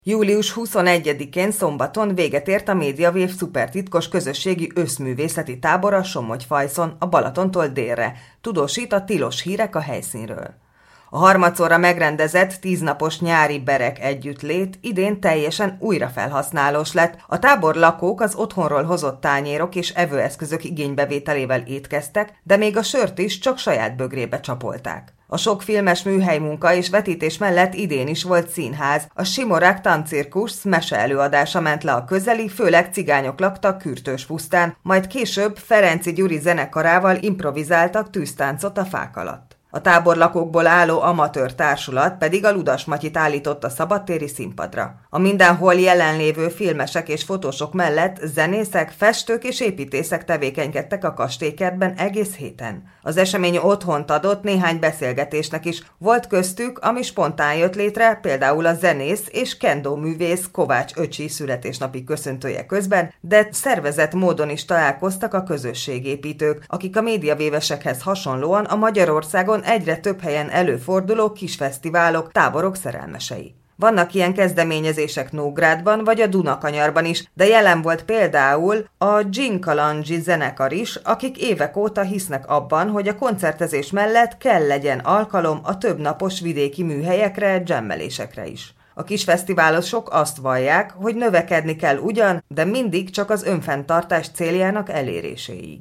Július 21-én szombaton véget ért a Mediawave szupertitkos közösségi összművészeti tábora Somogyfajszon, a Balatontól délre, tudósít a Tilos Hírek a helyszínről. A harmadszorra megrendezett 10 napos nyári berek együttlét idén teljesen újrafelhasználós lett. A tábor lakók az otthonról hozott tányérok és evőeszközök igénybevételével étkeztek, de még a sört is csak saját bögrébe csapolták. A sok filmes műhelymunka és vetítés mellett idén is volt színház. A Simorák Tancirkusz mese előadása ment le a közeli, főleg cigányok laktak Kürtös pusztán, majd később Ferenczy Gyuri zenekarával improvizáltak tűztáncot a fák alatt. A táborlakókból álló amatőr társulat pedig a Ludas Matyit állított a szabadtéri színpadra. A mindenhol jelenlévő filmesek és fotósok mellett zenészek, festők és építészek tevékenykedtek a kastélykertben egész héten. Az esemény otthont adott néhány beszélgetésnek is, volt köztük, ami spontán jött létre, például a zenész és kendó művész Kovács öcsi születésnapi köszöntője közben, de szervezett módon is találkoztak a közösségépítők, akik a médiavévesekhez hasonlóan a Magyarországon egyre több helyen előforduló kisfesztiválok, táborok szerelmesei. Vannak ilyen kezdeményezések Nógrádban vagy a Dunakanyarban is, de jelen volt például a Ginkalandzsi zenekar is, akik évek óta hisznek abban, hogy a koncertezés mellett kell legyen alkalom a többnapos vidéki műhelyekre, dzsemmelésekre is. A kisfesztiválosok azt vallják, hogy növekedni kell ugyan, de mindig csak az önfenntartás céljának eléréséig.